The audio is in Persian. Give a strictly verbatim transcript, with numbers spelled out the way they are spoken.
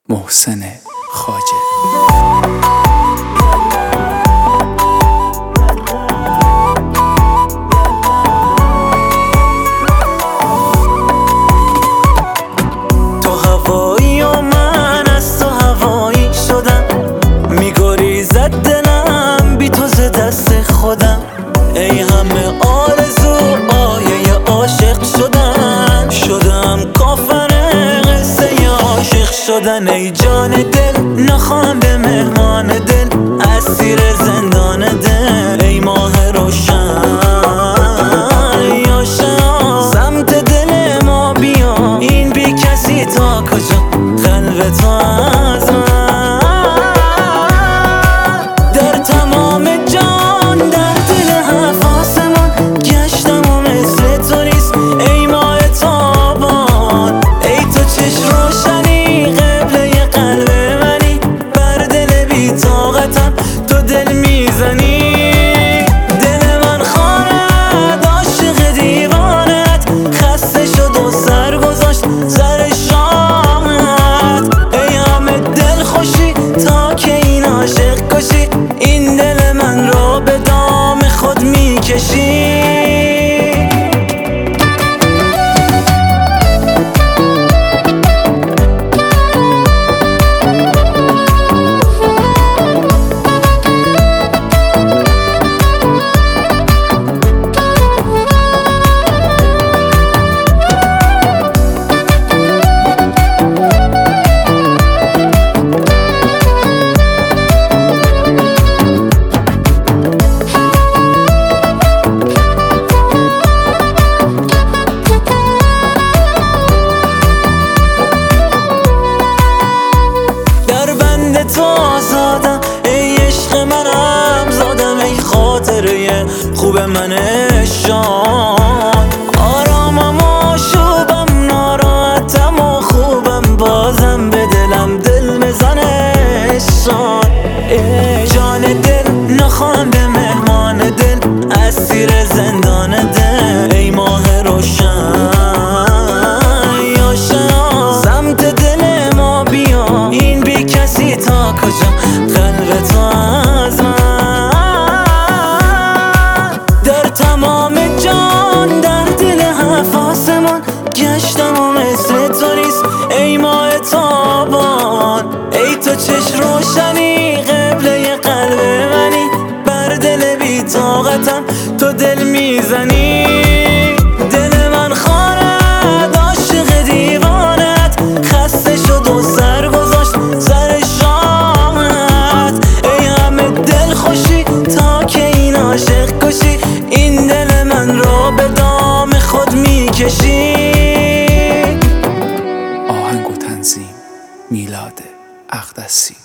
محسن خواجه. تو هوایی و من از تو هوایی شدم، میگریزد دلم بی تو ز دست خودم. ای همه آرزو آیه عاشق شدن، شدم کافر قصه عاشق شدن. ای جان دل نخوانده مهمان دل، اسیر زندان دل. ای ماه روشن یاشا سمت دل ما بیا، این بی کسی تا کجا قلب تو از من. در تمام جان در دل هفت آسمان گشتم و مثل تو نیست. ای ماه تابان ای تو چشم روشنی، قبله قلب منی، بر دل بی طاقتم تو دل میزنی. دل من خواند عاشق دیوانت، خسته شد و سر گذاشت سر شامت. ای همه دل خوشی تا که این عاشق کشی، این دل من را به دام خود میکشی. تو آزادم ای عشق منم زادم، ای خاطره خوب من شان. آرامم و شوبم ناراحتم و خوبم، بازم به دلم دل بزنه شان. ای جان دل نخوانده مهمان دل، اسیر زندان دل. ای ماه روشن یاشا سمت دل ما بیا، این بی کسی تا کجا قلب تو از من. در تمام جان در دل هفت آسمان گشتم و مثل تو نیست. ای ماه تابان ای تو چشم روشنی، قبله قلب منی، بر دل بی طاقتم تو دل میزنی. دل من خواند عاشق دیوانت، خسته شد و سر گذاشت سر شامت. ای همه دل خوشی تا که این عاشق کشی، این دل من را به دام خود میکشی. آهنگ و تنظیم میلاد اقدسی.